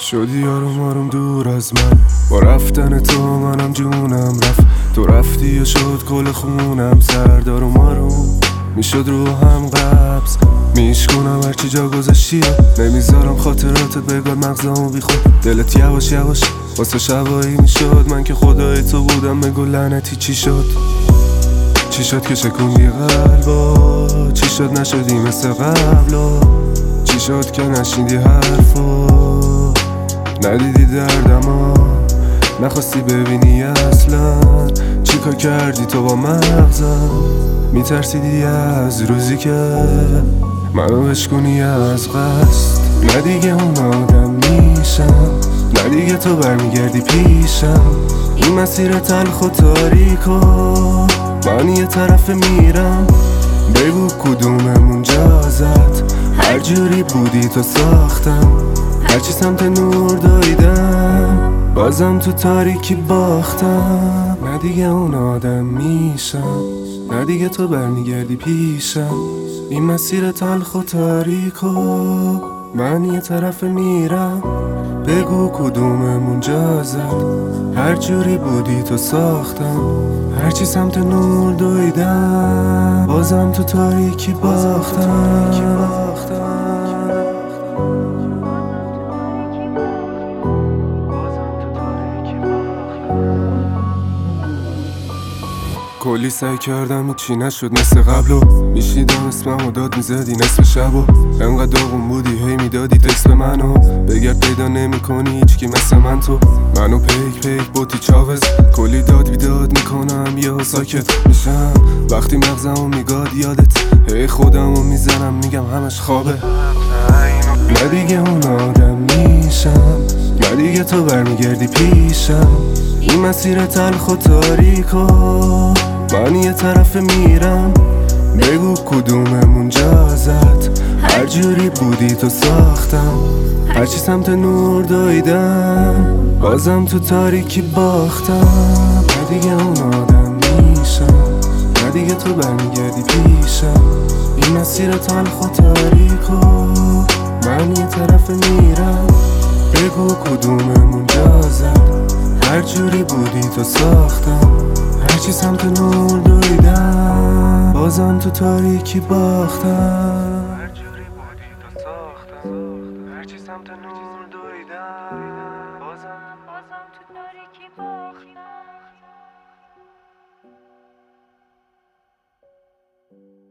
شدی آروم آروم دور از من، با رفتن تو منم جونم رفت. تو رفتی و شد کل خونم سرد. آروم آروم میشد رو هم قبض، میشکنم هرچی جا گذاشتی و نمیذارم خاطراتت بگاد مغزمو بی خود. دلت یواش یواش واسه شبایی میشد، من که خدای تو بودم بگو لعنتی چی شد. چی شد که شکوندی قلبا، چی شد نشدی مثل قبلا، چی شد که نشیدی حرفا، ندیدی دردما، نخواستی ببینی اصلا. چیکار کردی تو با مغزم؟ میترسیدی از روزی که منو بشکنی از قصد. نه دیگه اون آدم میشم، نه دیگه تو برمیگردی پیشم. این مسیر تلخ و تاریکو من یه طرف میرم، بگو کدوممون جازت. هر جوری بودی تو ساختم، هرچی سمت نور دویدم، بازم تو تاریکی باختم. نه دیگه اون آدم میشم، نه دیگه تو برمیگردی پیشم. این مسیر تلخ و تاریکو من یه طرف میرم، بگو کدوممون جازت. هر جوری بودی تو ساختم، هرچی سمت نور دویدم، بازم تو تاریکی باختم. کلی سعی کردم هیچی نشد مثل قبلو، میشنیدم اسممو داد میزدی نصف شبو. انقدر داغون بودی هی میدادی تکست به منو، بگرد پیدا نمی کنی هیچکی مثل من تو. منو پیک پیک بوتی چاوز، کلی داد بیداد میکنم یهو ساکت میشم. وقتی مغزمو میگاد یادت، هی خودمو میزنم میگم همش خوابه. نه دیگه اون آدم میشم، نه دیگه تو برمیگردی پیشم. این مسیر تلخ و تاریکو من یه طرف میرم، بگو کدوممون جازت. هر جوری بودی تو ساختم، هرچی سمت نور دویدم، بازم تو تاریکی باختم. نه دیگه اون آدم میشم، نه دیگه تو برمیگردی پیشم. این مسیر تلخ و تاریکو من یه طرف میرم، بگو کدوممون جازت. هر جوری بودی تو ساختم، هرچی سمت نور دویدم، بازم تو تاریکی باختم. هر جوری بودی تو ساختم، هرچی سمت نور دویدم، بازم تو تاریکی باختم.